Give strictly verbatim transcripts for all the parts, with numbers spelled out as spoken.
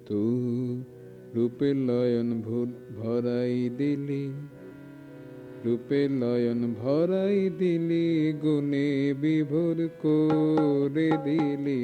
তু রূপে লয়ন ভরাই দিলি, রূপে লয়ন ভরাই দিলি, গুণে বিভোর করে দিলি।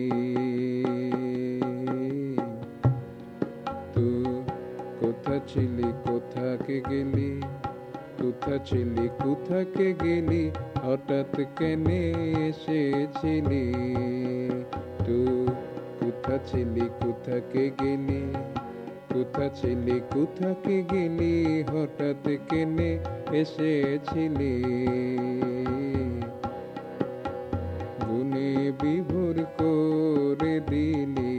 তু কোথা ছিলি কোথাকে গেলি, কোথা ছিলি কোথাকে গেলি, হঠাৎ কেনে এসেছিলি। তু কোথা ছিলি কোথাকে গেলি, কোথা ছিলি কোথাকে গেলি, হঠাৎ কেনে এসেছিলি। গুণে বিভোর করে দিলি।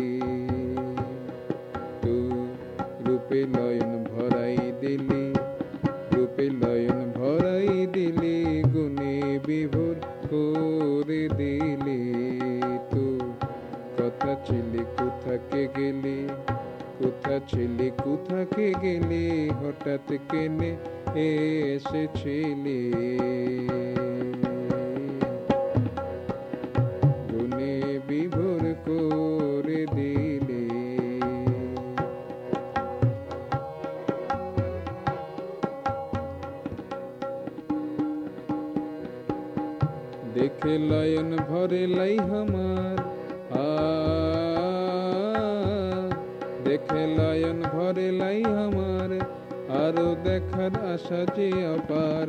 তু রূপে লয়ন ভরাই দিলি, রূপে লয়ন ভরাই দিলি, গুণে বিভোর করে দিলি। তু কথা ছিলি কোথাকে গেলি, কোথা ছিলি কোথাকে গেলি, হঠাৎ কেনে এসেছিলি। গুণে বিভোর করে দিলি। দেখে লয়ন ভরে লাই আমার, আ দেখে লয়ন ভরে লাই আমার, আরো দেখার আশা যে অপার।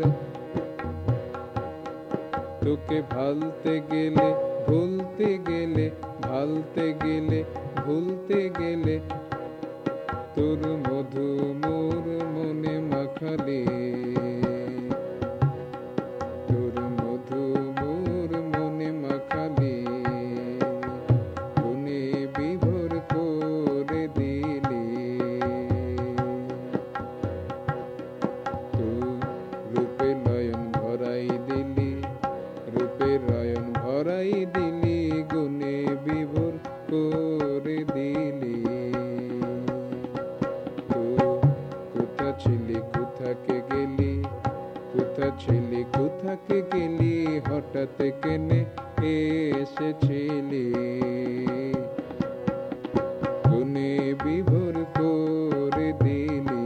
তোকে ভালতে গেলে ভুলতে গেলে, ভালতে গেলে ভুলতে গেলে, তোর মধু মোর মনে মাখালি। তোর মধু মোর মনে মাখালি, গুণে বিভোর করে দিলি। তু রূপে লয়ন ভরাই দিলি, রূপে লয়ন ভরাই দিলি, গুণে বিভোর করে দিলি। তু কোথা ছিলি কোথাকে গেলি, কোথা ছিলি কোথাকে গেলি, হঠাৎ কেনে এসেছিলি। গুণে বিভোর করে দিলি।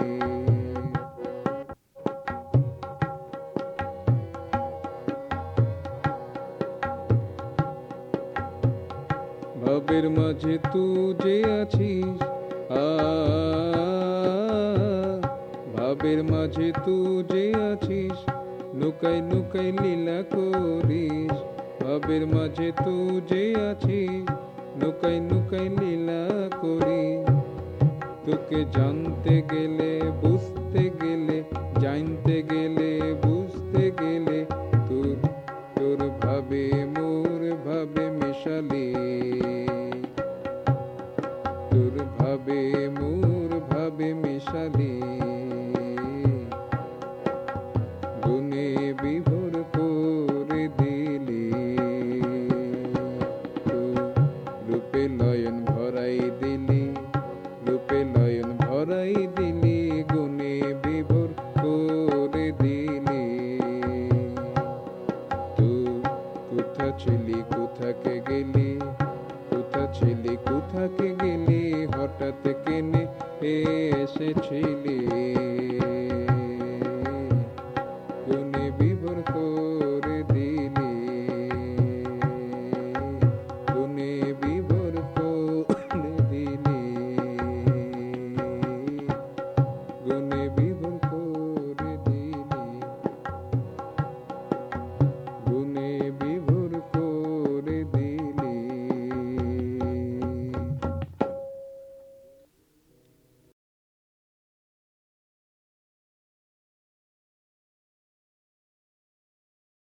ভাবের মাঝে তুই যে আছিস, আ ভাবের মাঝে তুই যে আছিস, নুকাই নুকাই লীলা করিস। ভাবের মাঝে তুই যে আছিস, নুকাই নুকাই লীলা করিস। তোকে জানতে গেলে বুঝতে গেলে, জানতে গেলে বুঝতে গেলে, তোর তোর ভাবে মোর ভাবে মেশালি। তোর ভাবে মোর ভাবে মেশালি।